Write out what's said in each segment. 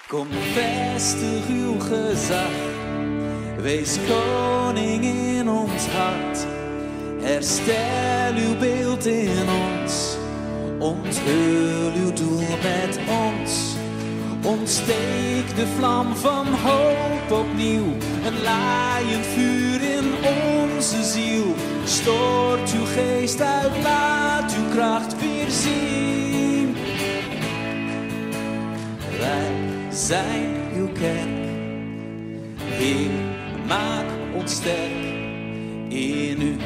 Kom, vestig uw gezag, wees koning in ons hart. Herstel uw beeld in ons, onthul uw doel met ons. Ontsteek de vlam van hoop opnieuw, een laaiend vuur in onze ziel. Stort uw geest uit, laat uw kracht weer zien. Wij zijn uw kerk, Heer, maak ons sterk in u.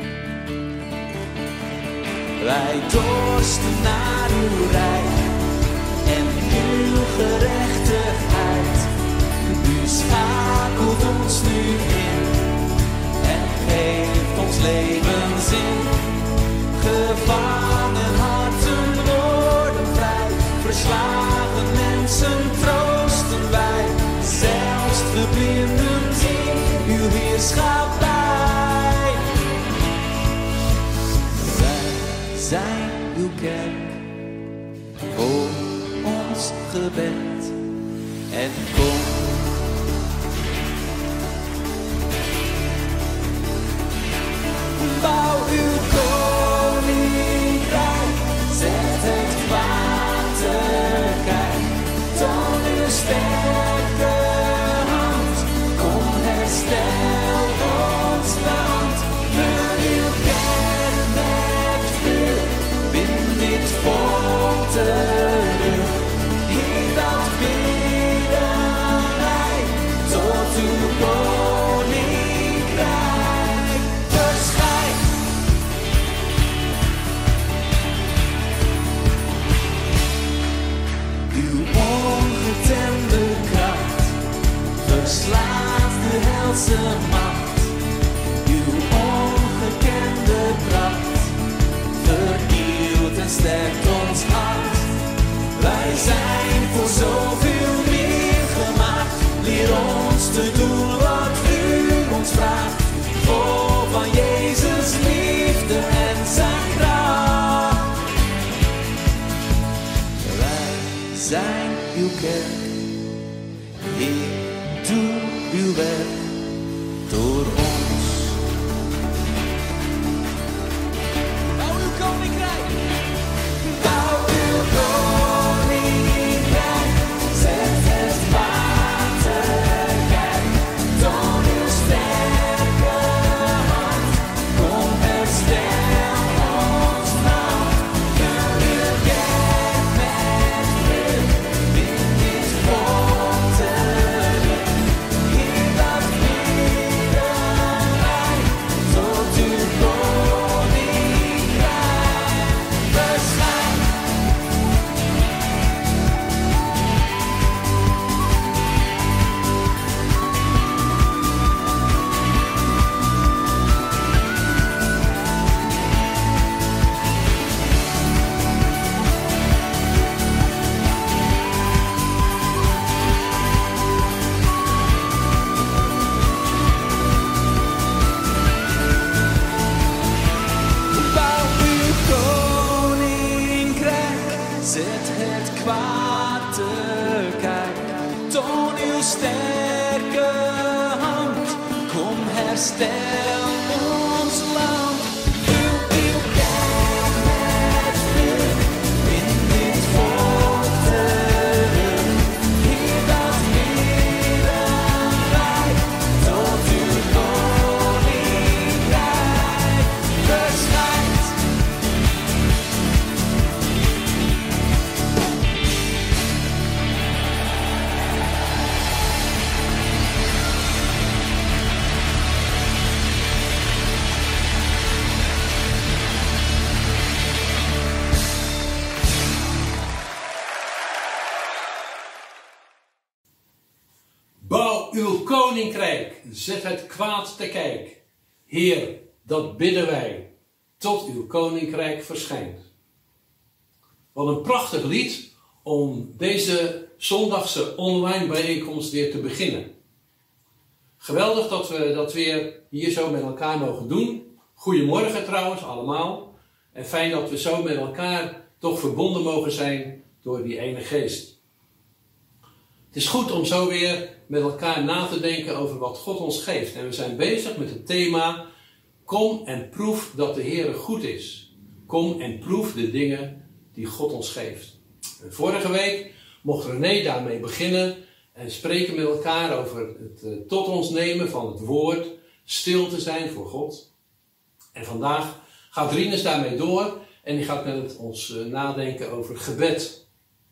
Wij dorsten naar uw rijk en uw gerechtigheid. U schakelt ons nu in en geeft ons leven zin. Gevangen harten worden vrij, verslagen mensen troosten wij. Zelfs de blinden zien uw heerschappij. Wij zijn uw kerk, voor ons gebed en kom. Bouw uw koninkrijk, zet het kwaad te kijk. Toon uw sterke hand, kom herstel ons land. Vul uw kerk met vuur, bind dit volk terug. Heer, dat bidden wij tot uw koninkrijk verschijnt. Uw ongetemde kracht verslaat de helse macht. Uw ongekende pracht vernieuwt en sterkt ons hart. Wij zijn voor zoveel meer gemaakt. Leer ons te doen wat u ons vraagt. Vol van Jezus liefde en zijn kracht. Wij zijn uw kerk. Heer, doe uw werk door ons. Bouw uw koninkrijk. Bouw uw koninkrijk. Zet het water kijk. Toon uw sterke hand. Kom, herstel ons land. Vul uw kerk met vuur. Bind dit volk terug. Heer, dat bidden wij tot uw koninkrijk verschijnt. Bouw uw koninkrijk, zet het kwaad te kijk. Toon uw sterke hand, kom herstel ons land. Vul uw kerk met vuur, bind dit volk terug. Heer, dat bidden wij tot uw koninkrijk verschijnt. Bouw uw koninkrijk, zet het kwaad te kijk. Heer, dat bidden wij, tot uw koninkrijk verschijnt. Wat een prachtig lied om deze zondagse online bijeenkomst weer te beginnen. Geweldig dat we dat weer hier zo met elkaar mogen doen. Goedemorgen trouwens allemaal. En fijn dat we zo met elkaar toch verbonden mogen zijn door die ene geest. Het is goed om zo weer met elkaar na te denken over wat God ons geeft. En we zijn bezig met het thema: kom en proef dat de Heere goed is. Kom en proef de dingen die God ons geeft. En vorige week mocht René daarmee beginnen en spreken met elkaar over het tot ons nemen van het woord, stil te zijn voor God. En vandaag gaat Rinus daarmee door en die gaat met ons nadenken over gebed.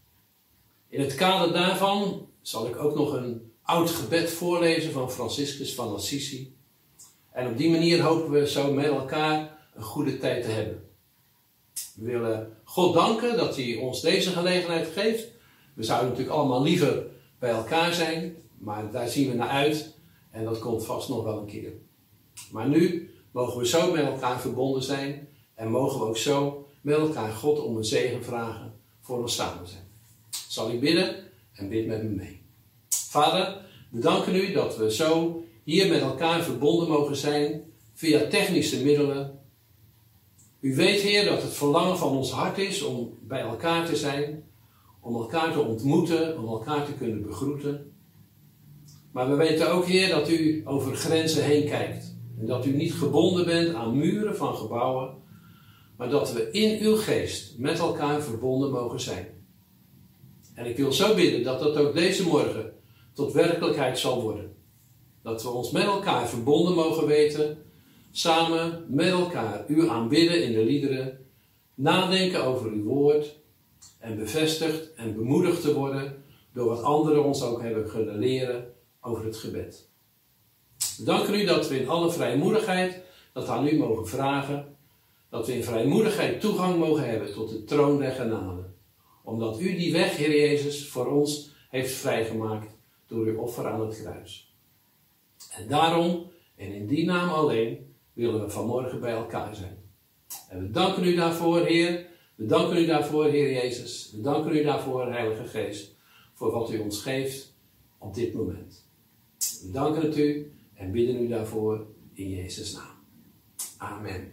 In het kader daarvan zal ik ook nog een oud gebed voorlezen van Franciscus van Assisi. En op die manier hopen we zo met elkaar een goede tijd te hebben. We willen God danken dat hij ons deze gelegenheid geeft. We zouden natuurlijk allemaal liever bij elkaar zijn, maar daar zien we naar uit en dat komt vast nog wel een keer. Maar nu mogen we zo met elkaar verbonden zijn en mogen we ook zo met elkaar God om een zegen vragen voor ons samen zijn. Zal ik bidden en bid met me mee. Vader, we danken u dat we zo hier met elkaar verbonden mogen zijn via technische middelen. U weet, Heer, dat het verlangen van ons hart is om bij elkaar te zijn, om elkaar te ontmoeten, om elkaar te kunnen begroeten. Maar we weten ook, Heer, dat u over grenzen heen kijkt. En dat u niet gebonden bent aan muren van gebouwen, maar dat we in uw geest met elkaar verbonden mogen zijn. En ik wil zo bidden dat dat ook deze morgen tot werkelijkheid zal worden. Dat we ons met elkaar verbonden mogen weten, samen met elkaar u aanbidden in de liederen, nadenken over uw woord en bevestigd en bemoedigd te worden door wat anderen ons ook hebben kunnen leren over het gebed. We danken u dat we in alle vrijmoedigheid dat aan u mogen vragen, dat we in vrijmoedigheid toegang mogen hebben tot de troon der genade. Omdat u die weg, Heer Jezus, voor ons heeft vrijgemaakt door uw offer aan het kruis. En daarom, en in die naam alleen, willen we vanmorgen bij elkaar zijn. En we danken u daarvoor, Heer. We danken u daarvoor, Heer Jezus. We danken u daarvoor, Heilige Geest, voor wat u ons geeft op dit moment. We danken het u en bidden u daarvoor in Jezus' naam. Amen.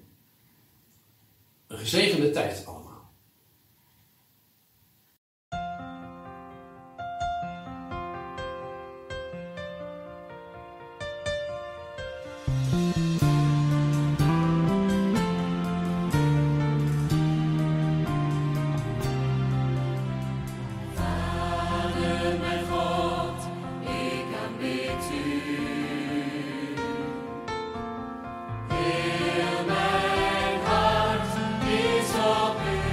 Een gezegende tijd allemaal. Heel mijn hart is op u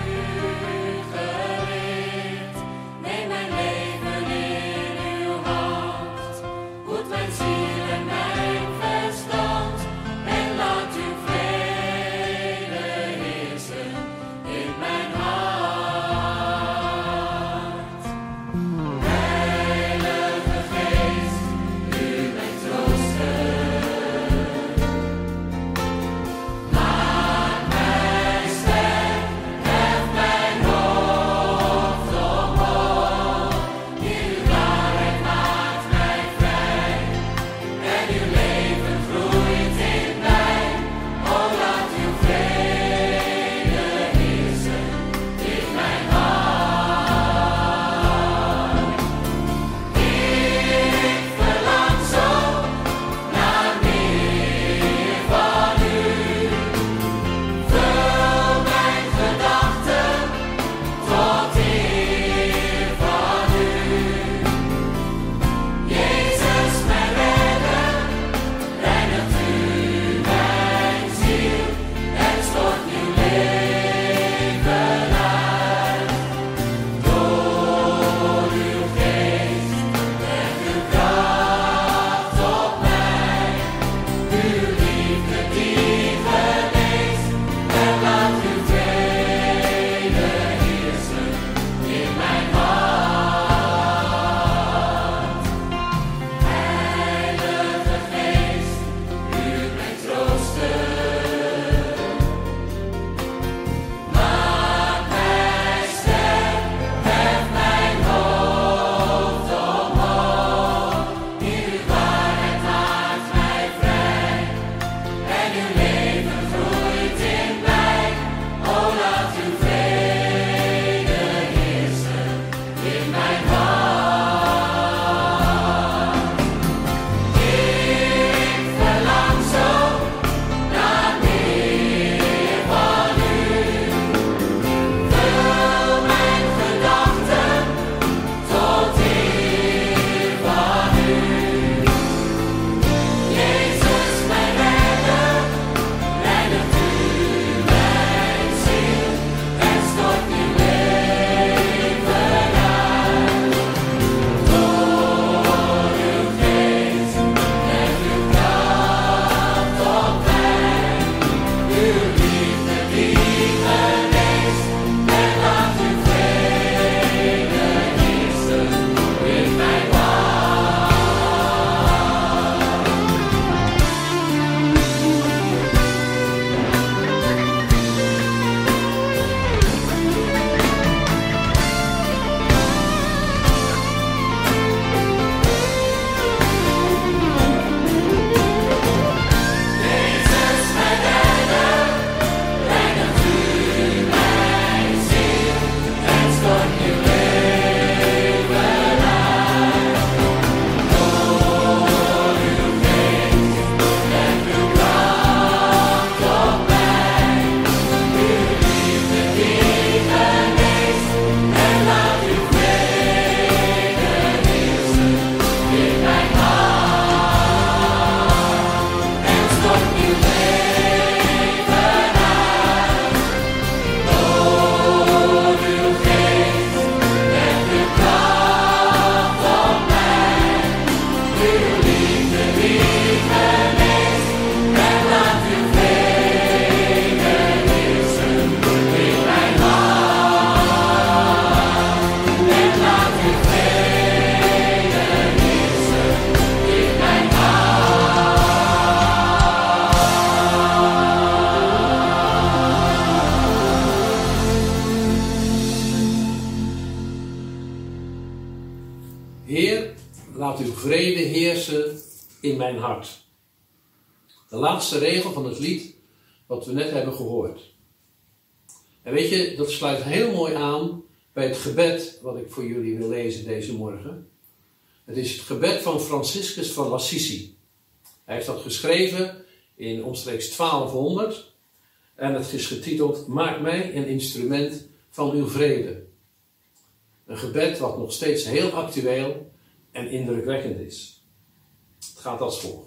laat uw vrede heersen in mijn hart. De laatste regel van het lied wat we net hebben gehoord. En weet je, dat sluit heel mooi aan bij het gebed wat ik voor jullie wil lezen deze morgen. Het is het gebed van Franciscus van Assisi. Hij heeft dat geschreven in omstreeks 1200 en het is getiteld Maak mij een instrument van uw vrede. Een gebed wat nog steeds heel actueel en indrukwekkend is. Het gaat als volgt.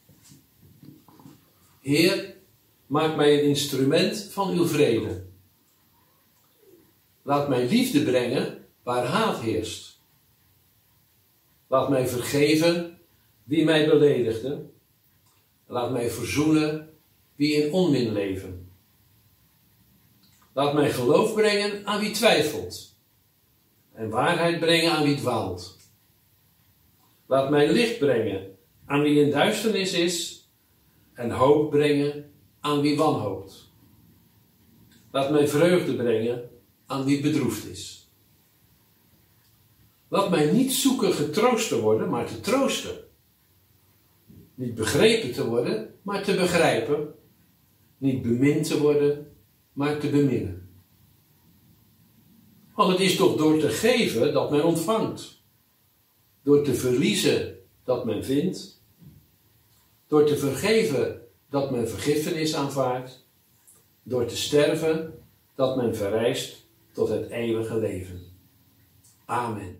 Heer, maak mij een instrument van uw vrede. Laat mij liefde brengen waar haat heerst. Laat mij vergeven wie mij beledigde. Laat mij verzoenen wie in onmin leven. Laat mij geloof brengen aan wie twijfelt. En waarheid brengen aan wie dwaalt. Laat mij licht brengen aan wie in duisternis is. En hoop brengen aan wie wanhoopt. Laat mij vreugde brengen aan wie bedroefd is. Laat mij niet zoeken getroost te worden, maar te troosten. Niet begrepen te worden, maar te begrijpen. Niet bemind te worden, maar te beminnen. Want het is toch door te geven dat men ontvangt. Door te verliezen dat men vindt. Door te vergeven dat men vergiffenis aanvaardt. Door te sterven dat men verrijst tot het eeuwige leven. Amen.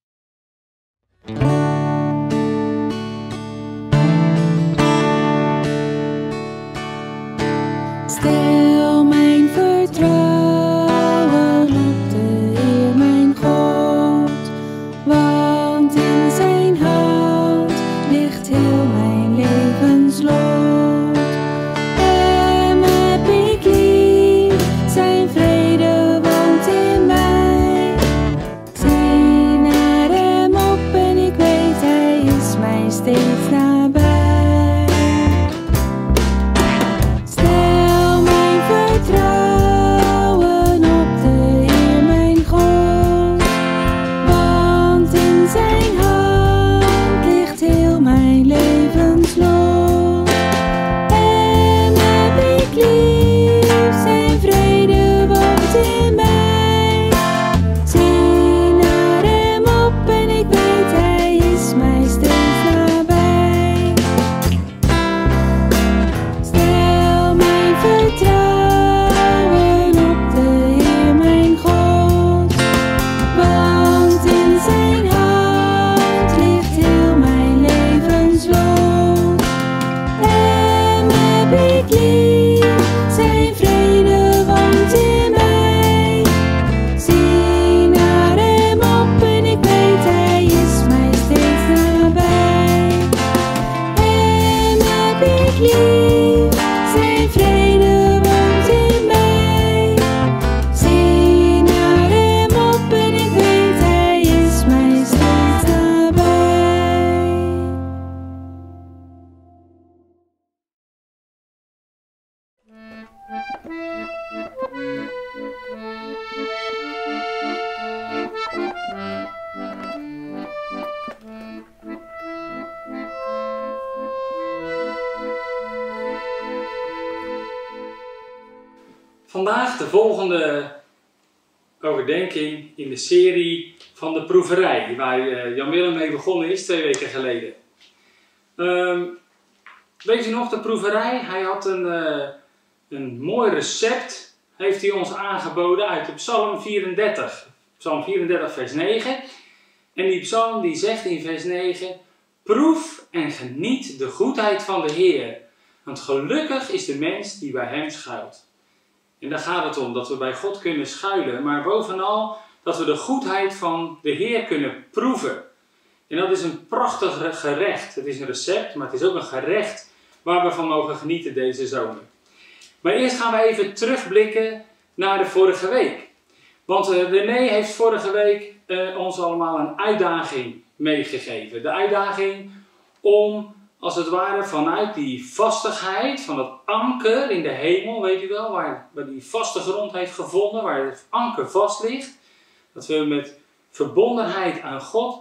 Stel mijn vertrouwen op de Heer mijn God, want in zijn hand ligt heel mijn levenslood. Hem heb ik lief, zijn vrede woont in mij. Zie naar hem op en ik weet hij is mij steeds nabij. Vertrouwen op de Heer mijn God, want in zijn hand ligt heel mijn levenslood. Hem heb ik lief, zijn vrede woont in mij. Zie naar hem op en ik weet hij is mij steeds nabij. Stel mijn vertrouwen Vandaag de volgende overdenking in de serie van de proeverij, waar Jan Willem mee begonnen is 2 weken geleden. Weet u nog, de proeverij? Hij had een mooi recept, heeft hij ons aangeboden uit de Psalm 34. Psalm 34 vers 9. En die psalm die zegt in vers 9: proef en geniet de goedheid van de Heer, want gelukkig is de mens die bij hem schuilt. En daar gaat het om, dat we bij God kunnen schuilen, maar bovenal dat we de goedheid van de Heer kunnen proeven. En dat is een prachtig gerecht. Het is een recept, maar het is ook een gerecht waar we van mogen genieten deze zomer. Maar eerst gaan we even terugblikken naar de vorige week. Want René heeft vorige week ons allemaal een uitdaging meegegeven. De uitdaging om, als het ware, vanuit die vastigheid, van dat anker in de hemel, weet u wel, waar die vaste grond heeft gevonden, waar het anker vast ligt, dat we met verbondenheid aan God,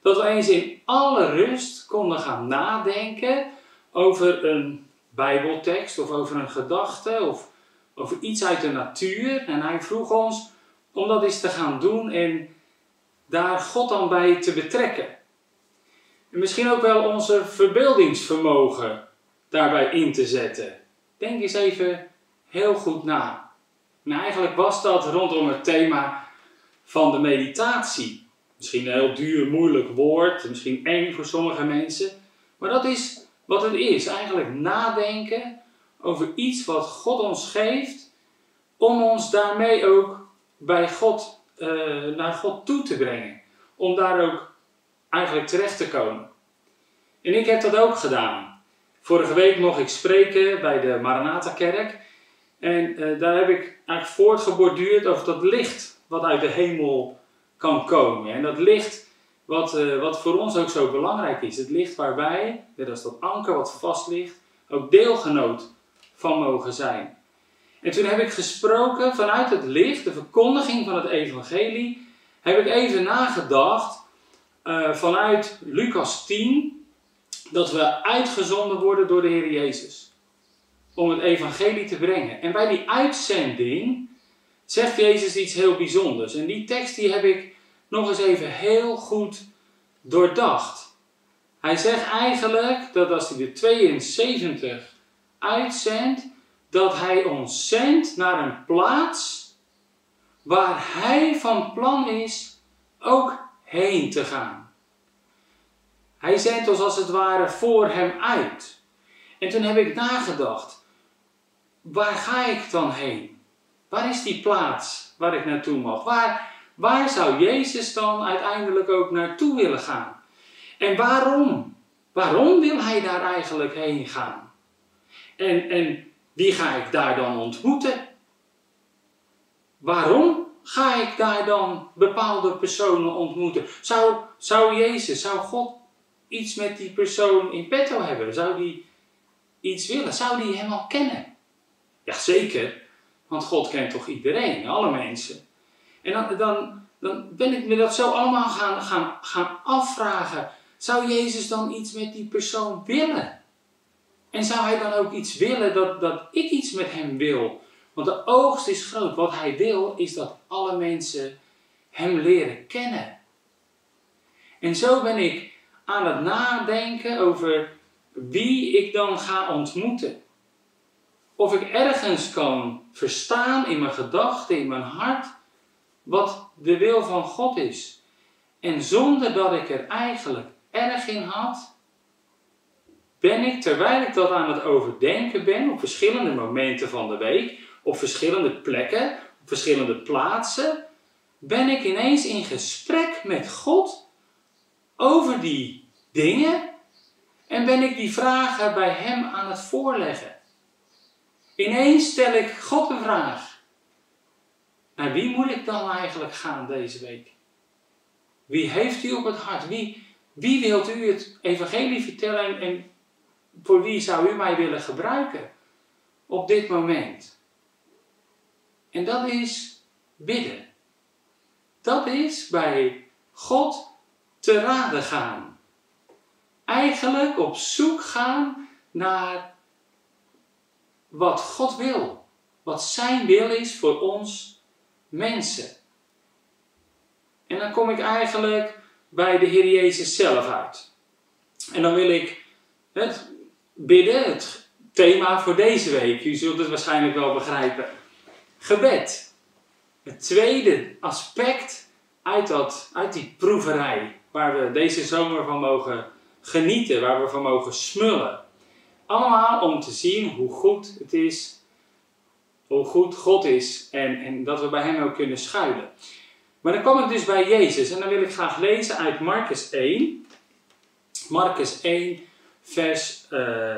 dat we eens in alle rust konden gaan nadenken over een Bijbeltekst of over een gedachte of over iets uit de natuur. En hij vroeg ons om dat eens te gaan doen en daar God dan bij te betrekken. En misschien ook wel onze verbeeldingsvermogen daarbij in te zetten. Denk eens even heel goed na. En eigenlijk was dat rondom het thema van de meditatie. Misschien een heel duur, moeilijk woord, misschien eng voor sommige mensen. Maar dat is wat het is. Eigenlijk nadenken over iets wat God ons geeft, om ons daarmee ook bij God, naar God toe te brengen. Om daar ook eigenlijk terecht te komen. En ik heb dat ook gedaan. Vorige week mocht ik spreken bij de Maranatha-kerk. En daar heb ik eigenlijk voortgeborduurd over dat licht wat uit de hemel kan komen. En dat licht wat voor ons ook zo belangrijk is. Het licht waar wij, net als dat anker wat vast ligt, ook deelgenoot van mogen zijn. En toen heb ik gesproken vanuit het licht, de verkondiging van het evangelie, heb ik even nagedacht vanuit Lucas 10, dat we uitgezonden worden door de Heer Jezus. Om het evangelie te brengen. En bij die uitzending zegt Jezus iets heel bijzonders. En die tekst die heb ik nog eens even heel goed doordacht. Hij zegt eigenlijk dat als hij de 72 uitzendt, dat hij ons zendt naar een plaats waar hij van plan is ook heen te gaan. Hij zendt ons als het ware voor hem uit. En toen heb ik nagedacht, waar ga ik dan heen? Waar is die plaats waar ik naartoe mag? Waar zou Jezus dan uiteindelijk ook naartoe willen gaan? En waarom? Waarom wil hij daar eigenlijk heen gaan? En wie ga ik daar dan ontmoeten? Waarom ga ik daar dan bepaalde personen ontmoeten? Zou Jezus, zou God iets met die persoon in petto hebben? Zou die iets willen? Zou die hem al kennen? Jazeker, want God kent toch iedereen, alle mensen. En dan ben ik me dat zo allemaal gaan afvragen. Zou Jezus dan iets met die persoon willen? En zou hij dan ook iets willen dat ik iets met hem wil? Want de oogst is groot. Wat hij wil is dat alle mensen hem leren kennen. En zo ben ik aan het nadenken over wie ik dan ga ontmoeten. Of ik ergens kan verstaan in mijn gedachten, in mijn hart, wat de wil van God is. En zonder dat ik er eigenlijk erg in had, ben ik, terwijl ik dat aan het overdenken ben, op verschillende momenten van de week, op verschillende plekken, op verschillende plaatsen, ben ik ineens in gesprek met God over die dingen en ben ik die vragen bij hem aan het voorleggen. Ineens stel ik God een vraag. Naar wie moet ik dan eigenlijk gaan deze week? Wie heeft u op het hart? Wie wilt u het evangelie vertellen en voor wie zou u mij willen gebruiken op dit moment? En dat is bidden. Dat is bij God te raden gaan. Eigenlijk op zoek gaan naar wat God wil. Wat zijn wil is voor ons mensen. En dan kom ik eigenlijk bij de Heer Jezus zelf uit. En dan wil ik het bidden, het thema voor deze week. U zult het waarschijnlijk wel begrijpen. Gebed. Het tweede aspect uit die proeverij. Waar we deze zomer van mogen genieten. Waar we van mogen smullen. Allemaal om te zien hoe goed het is. Hoe goed God is. En dat we bij hem ook kunnen schuilen. Maar dan kom ik dus bij Jezus. En dan wil ik graag lezen uit Marcus 1. Marcus 1 vers...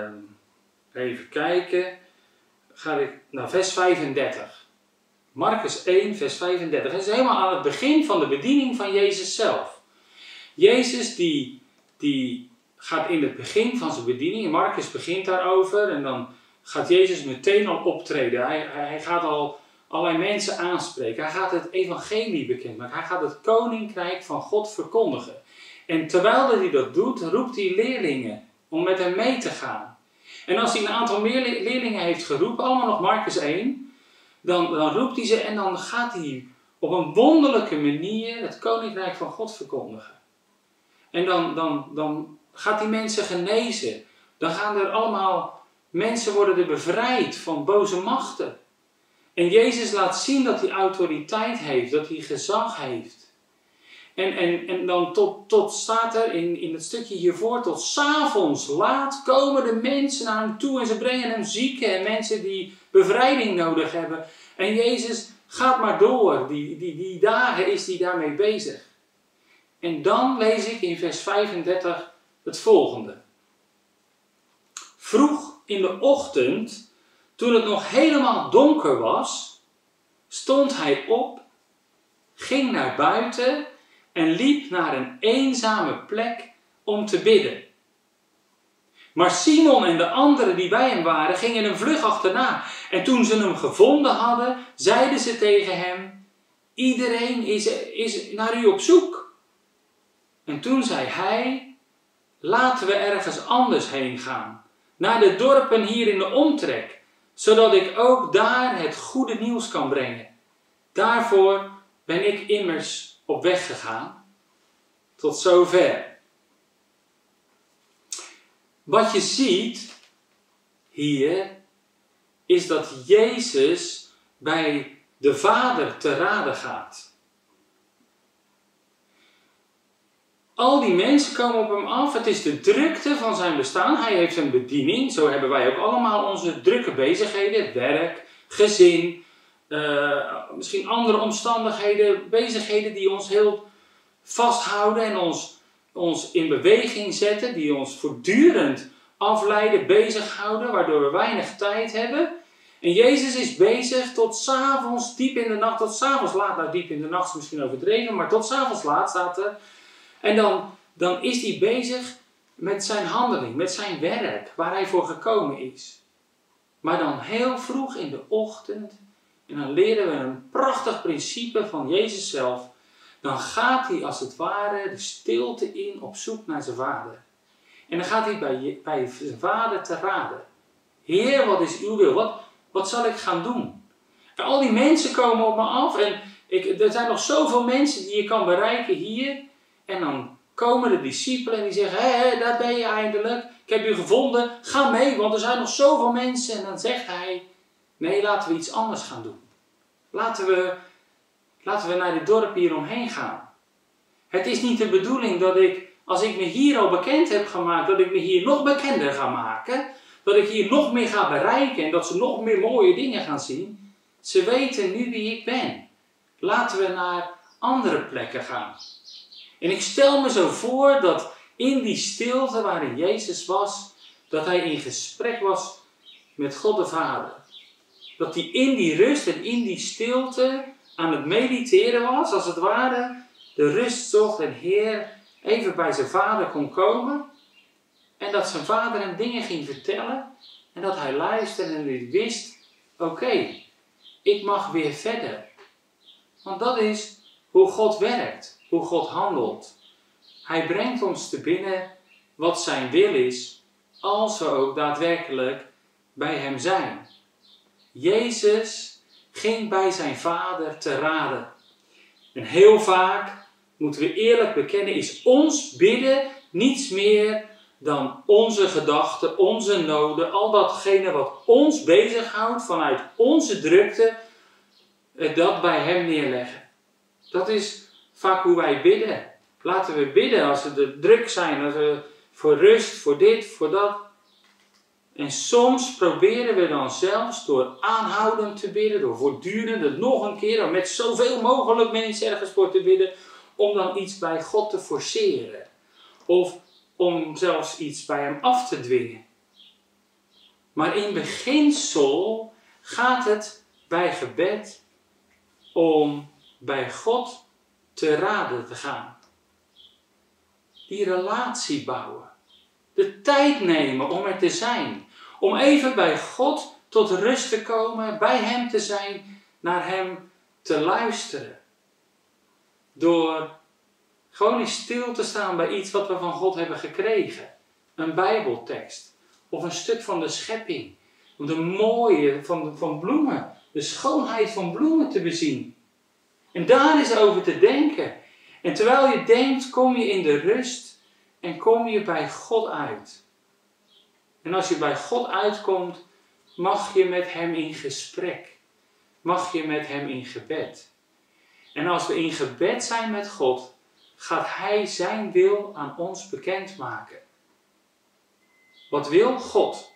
even kijken. Ga ik naar vers 35. Marcus 1 vers 35. Het is helemaal aan het begin van de bediening van Jezus zelf. Jezus die gaat in het begin van zijn bediening. Marcus begint daarover. En dan gaat Jezus meteen al optreden. Hij gaat al allerlei mensen aanspreken. Hij gaat het evangelie bekendmaken. Hij gaat het koninkrijk van God verkondigen. En terwijl hij dat doet, roept hij leerlingen om met hem mee te gaan. En als hij een aantal meer leerlingen heeft geroepen, allemaal nog Marcus 1, dan roept hij ze en dan gaat hij op een wonderlijke manier het koninkrijk van God verkondigen. En dan gaat hij mensen genezen. Dan gaan er allemaal mensen worden bevrijd van boze machten. En Jezus laat zien dat hij autoriteit heeft, dat hij gezag heeft. En dan tot staat er in het stukje hiervoor, tot 's avonds laat komen de mensen naar hem toe en ze brengen hem zieken en mensen die bevrijding nodig hebben. En Jezus gaat maar door, die dagen is hij daarmee bezig. En dan lees ik in vers 35 het volgende. Vroeg in de ochtend, toen het nog helemaal donker was, stond hij op, ging naar buiten en liep naar een eenzame plek om te bidden. Maar Simon en de anderen die bij hem waren, gingen hem vlug achterna. En toen ze hem gevonden hadden, zeiden ze tegen hem, iedereen is naar u op zoek. En toen zei hij, laten we ergens anders heen gaan, naar de dorpen hier in de omtrek, zodat ik ook daar het goede nieuws kan brengen. Daarvoor ben ik immers op weg gegaan. Tot zover. Wat je ziet hier is dat Jezus bij de Vader te raden gaat. Al die mensen komen op hem af. Het is de drukte van zijn bestaan. Hij heeft een bediening. Zo hebben wij ook allemaal onze drukke bezigheden. Werk, gezin, misschien andere omstandigheden. Bezigheden die ons heel vasthouden en ons in beweging zetten. Die ons voortdurend afleiden, bezighouden. Waardoor we weinig tijd hebben. En Jezus is bezig tot 's avonds diep in de nacht. Tot 's avonds laat. Nou, diep in de nacht is misschien overdreven. Maar tot 's avonds laat staat er. En dan is hij bezig met zijn handeling, met zijn werk, waar hij voor gekomen is. Maar dan heel vroeg in de ochtend, en dan leren we een prachtig principe van Jezus zelf. Dan gaat hij als het ware de stilte in op zoek naar zijn vader. En dan gaat hij bij zijn vader te raden. Heer, wat is uw wil? Wat zal ik gaan doen? En al die mensen komen op me af en er zijn nog zoveel mensen die je kan bereiken hier. En dan komen de discipelen en die zeggen, hé, daar ben je eindelijk. Ik heb u gevonden, ga mee, want er zijn nog zoveel mensen. En dan zegt hij, nee, laten we iets anders gaan doen. Laten we naar dit dorp hier omheen gaan. Het is niet de bedoeling dat als ik me hier al bekend heb gemaakt, dat ik me hier nog bekender ga maken. Dat ik hier nog meer ga bereiken en dat ze nog meer mooie dingen gaan zien. Ze weten nu wie ik ben. Laten we naar andere plekken gaan. En ik stel me zo voor dat in die stilte waarin Jezus was, dat hij in gesprek was met God de Vader. Dat hij in die rust en in die stilte aan het mediteren was, als het ware, de rust zocht en Heer even bij zijn vader kon komen. En dat zijn vader hem dingen ging vertellen en dat hij luisterde en hij wist, oké, ik mag weer verder. Want dat is hoe God werkt, hoe God handelt. Hij brengt ons te binnen wat zijn wil is, als we ook daadwerkelijk bij hem zijn. Jezus ging bij zijn vader te raden. En heel vaak, moeten we eerlijk bekennen, is ons bidden niets meer dan onze gedachten, onze noden, al datgene wat ons bezighoudt vanuit onze drukte, dat bij hem neerleggen. Dat is vaak hoe wij bidden. Laten we bidden als we er druk zijn, als we voor rust, voor dit, voor dat. En soms proberen we dan zelfs door aanhoudend te bidden, door voortdurend het nog een keer, door met zoveel mogelijk mensen ergens voor te bidden, om dan iets bij God te forceren. Of om zelfs iets bij hem af te dwingen. Maar in beginsel gaat het bij gebed om bij God te raden te gaan. Die relatie bouwen. De tijd nemen om er te zijn. Om even bij God tot rust te komen, bij hem te zijn, naar hem te luisteren. Door Gewoon eens stil te staan bij iets wat we van God hebben gekregen. Een Bijbeltekst. Of een stuk van de schepping. Om de mooie van bloemen. De schoonheid van bloemen te bezien. En daar eens over te denken. En terwijl je denkt, kom je in de rust. En kom je bij God uit. En als je bij God uitkomt, mag je met Hem in gesprek. Mag je met Hem in gebed. En als we in gebed zijn met God, gaat Hij zijn wil aan ons bekendmaken. Wat wil God?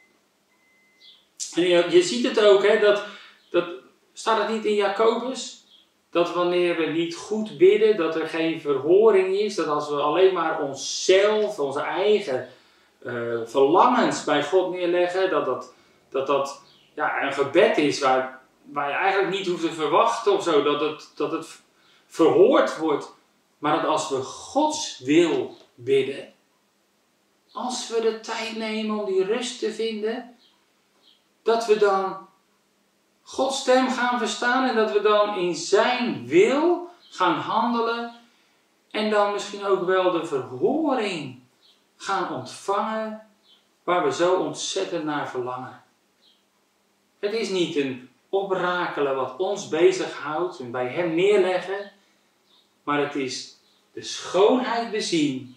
En je ziet het ook, hè, dat staat het niet in Jacobus? Dat wanneer we niet goed bidden, dat er geen verhoring is. Dat als we alleen maar onszelf, onze eigen verlangens bij God neerleggen, dat een gebed is waar je eigenlijk niet hoeft te verwachten of zo. Dat het verhoord wordt. Maar dat als we Gods wil bidden, als we de tijd nemen om die rust te vinden, dat we dan Gods stem gaan verstaan en dat we dan in zijn wil gaan handelen en dan misschien ook wel de verhoring gaan ontvangen waar we zo ontzettend naar verlangen. Het is niet een oprakelen wat ons bezighoudt en bij Hem neerleggen, maar het is de schoonheid bezien.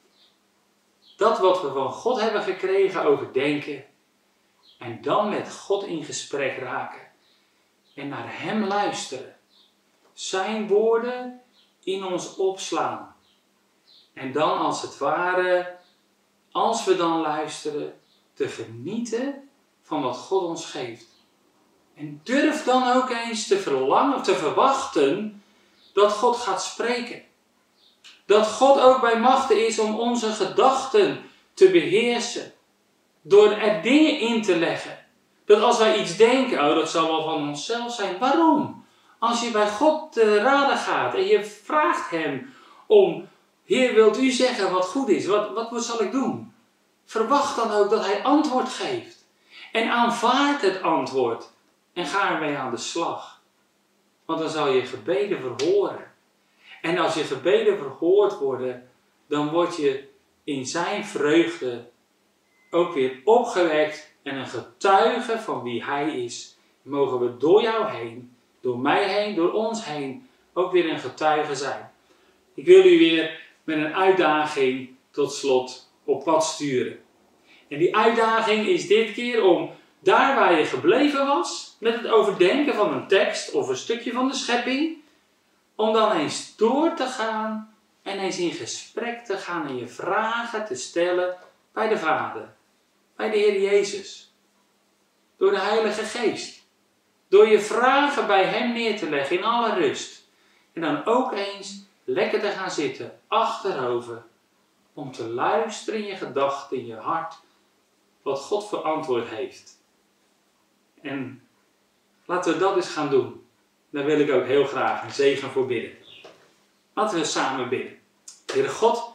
Dat wat we van God hebben gekregen overdenken en dan met God in gesprek raken en naar Hem luisteren. Zijn woorden in ons opslaan. En dan als het ware, als we dan luisteren, te genieten van wat God ons geeft. En durf dan ook eens te verlangen of te verwachten dat God gaat spreken. Dat God ook bij machte is om onze gedachten te beheersen. Door er dingen in te leggen. Dat als wij iets denken, dat zal wel van onszelf zijn. Waarom? Als je bij God te raden gaat en je vraagt Hem om, Heer, wilt u zeggen wat goed is? Wat zal ik doen? Verwacht dan ook dat Hij antwoord geeft. En aanvaard het antwoord. En ga ermee aan de slag. Want dan zal je gebeden verhoren. En als je gebeden verhoord worden, dan word je in zijn vreugde ook weer opgewekt en een getuige van wie Hij is. Mogen we door jou heen, door mij heen, door ons heen ook weer een getuige zijn. Ik wil u weer met een uitdaging tot slot op pad sturen. En die uitdaging is dit keer om daar waar je gebleven was, met het overdenken van een tekst of een stukje van de schepping, om dan eens door te gaan en eens in gesprek te gaan en je vragen te stellen bij de Vader, bij de Heer Jezus, door de Heilige Geest. Door je vragen bij Hem neer te leggen in alle rust. En dan ook eens lekker te gaan zitten, achterover, om te luisteren in je gedachten, in je hart, wat God voor antwoord heeft. En laten we dat eens gaan doen. Daar wil ik ook heel graag een zegen voor bidden. Laten we samen bidden. Heere God,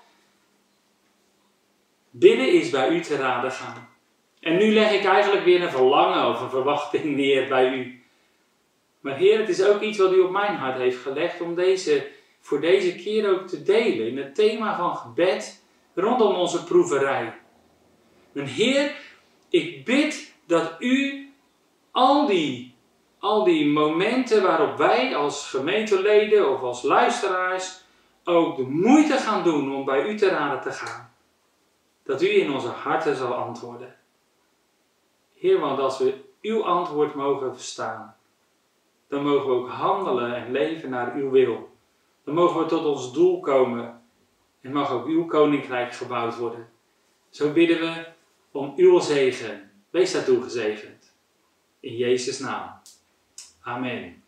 bidden is bij u te raden gaan. En nu leg ik eigenlijk weer een verlangen of een verwachting neer bij u. Maar Heer, het is ook iets wat u op mijn hart heeft gelegd om voor deze keer ook te delen in het thema van gebed rondom onze proeverij. En Heer, ik bid dat u al die momenten waarop wij als gemeenteleden of als luisteraars ook de moeite gaan doen om bij u te raden te gaan. Dat u in onze harten zal antwoorden. Heer, want als we uw antwoord mogen verstaan, dan mogen we ook handelen en leven naar uw wil. Dan mogen we tot ons doel komen en mag ook uw koninkrijk gebouwd worden. Zo bidden we om uw zegen. Wees daartoe gezegend. In Jezus' naam. Amen.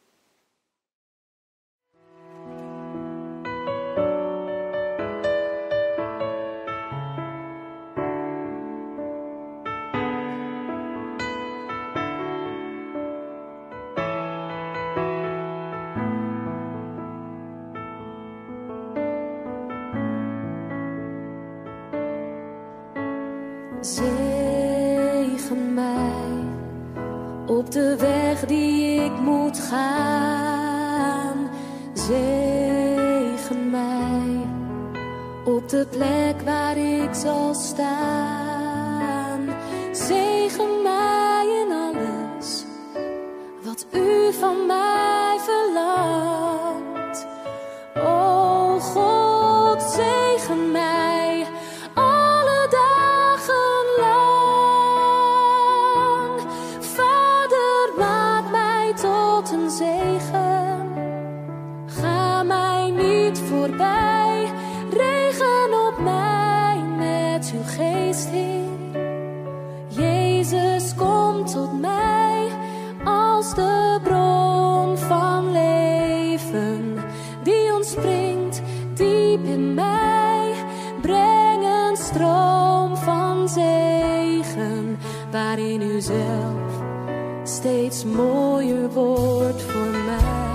Zegen mij op de weg die ik moet gaan. Zegen mij de plek waar ik zal staan. Zegen mij in alles wat u van mij verlangt. O God, zegen mij alle dagen lang. Vader, maak mij tot een zegen. Ga mij niet voorbij. Regen op mij met uw geest, Heer. Jezus, kom tot mij als de bron van leven, die ontspringt diep in mij. Breng een stroom van zegen, waarin u zelf steeds mooier wordt voor mij.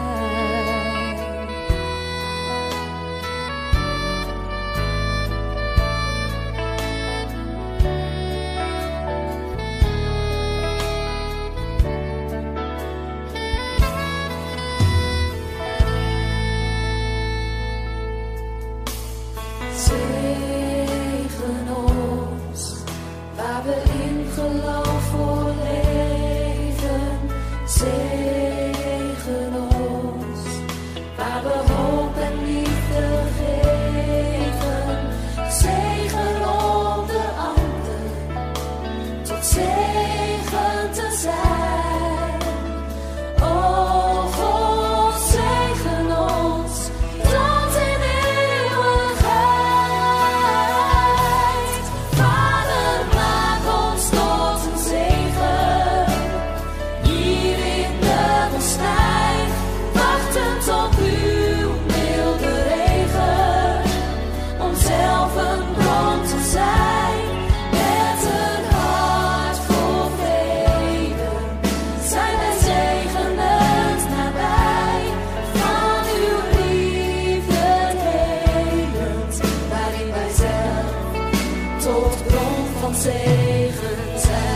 Zegen ons, waar we in geloof voor leven. Zegen ons, waar we hoop en liefde geven. Zegen om de ander, tot zegen te zijn. O God, zegen ons, tot in eeuwigheid. Vader, maak ons tot een zegen, hier in de woestijn, wachtend op uw milde regen, om zelf een bron te zijn, met een hart vol vrede. Zijn wij zegenend nabij, van uw liefde delend, waarin wij zelf tot bron van zegen zijn.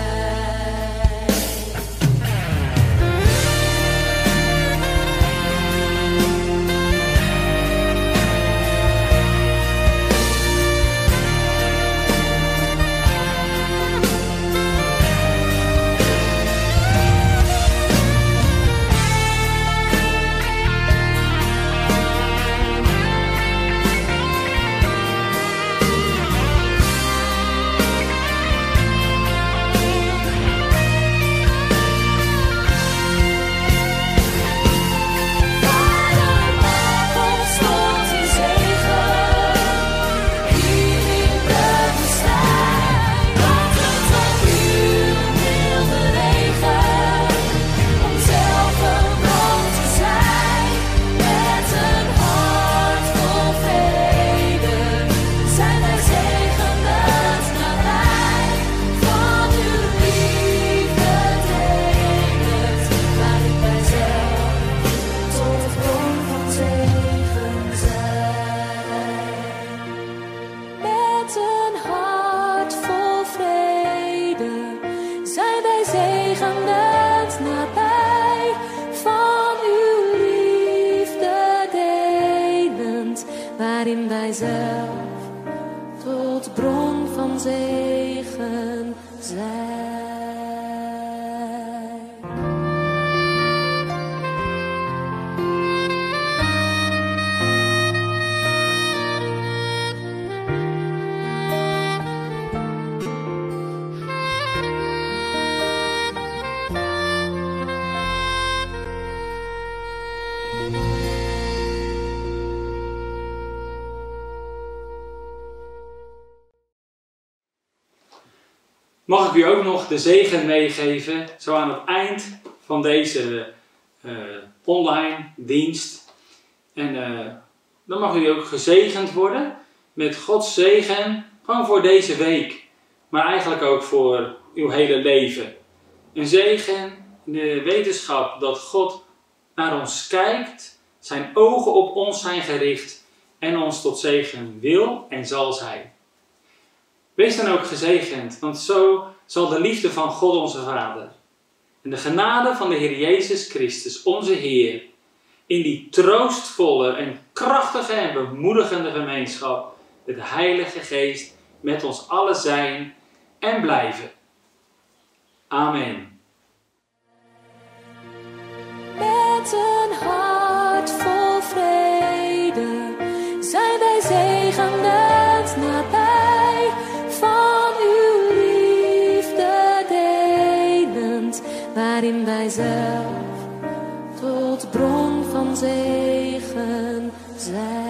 Waarin wij zelf tot bron van zegen zijn. Mag ik u ook nog de zegen meegeven, zo aan het eind van deze online dienst. En dan mag u ook gezegend worden met Gods zegen, gewoon voor deze week. Maar eigenlijk ook voor uw hele leven. Een zegen in de wetenschap dat God naar ons kijkt, zijn ogen op ons zijn gericht en ons tot zegen wil en zal zijn. Wees dan ook gezegend, want zo zal de liefde van God onze Vader en de genade van de Heer Jezus Christus, onze Heer, in die troostvolle en krachtige en bemoedigende gemeenschap de Heilige Geest met ons allen zijn en blijven. Amen. Met een hart vol vrede zijn wij zegenend nabij, van uw liefde delend, waarin wij zelf tot bron van zegen zijn.